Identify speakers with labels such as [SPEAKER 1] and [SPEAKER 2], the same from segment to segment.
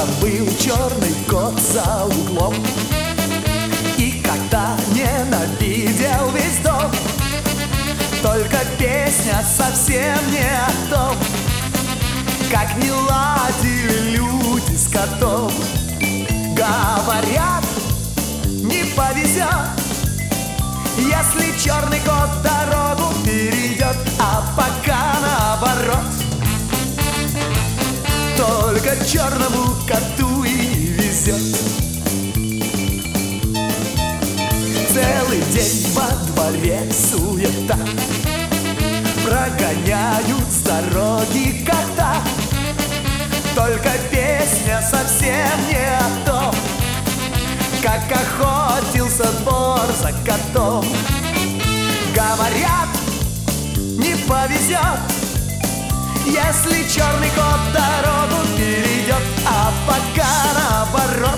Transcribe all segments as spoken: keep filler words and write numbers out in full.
[SPEAKER 1] Как-то был черный кот за углом, и кота ненавидел весь дом. Только песня совсем не о том, как не ладили люди с котом. Говорят, не повезет, если черный кот дорогу перейдет, а пока наоборот. Только черному коту и не везет. Целый день во дворе суета, прогоняют с дороги кота. Только песня совсем не о том, как охотился двор за котом. Говорят, не повезет, если черный кот дорогу перейдет, а пока наоборот.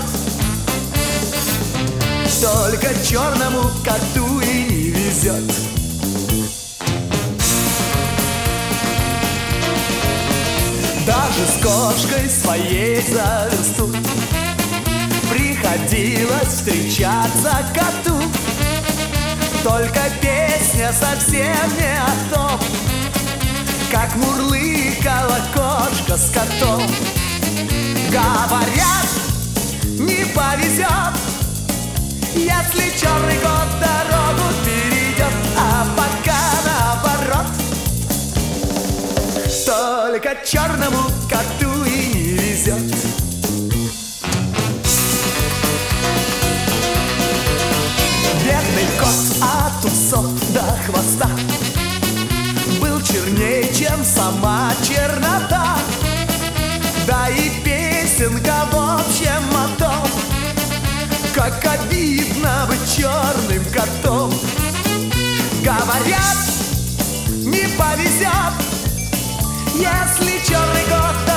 [SPEAKER 1] Только черному коту и не везет. Даже с кошкой своей за версту приходилось встречаться коту. Только песня совсем не о том, как мурлыкала кошка с котом. Говорят, не повезет, если черный кот дорогу перейдет, а пока наоборот. Только черному коту и не везет. Бедный кот от усов до хвоста был черней, чем сама чернота. Да и песенка в общем о том, как обидно быть черным котом. Говорят, не повезет, если черный кот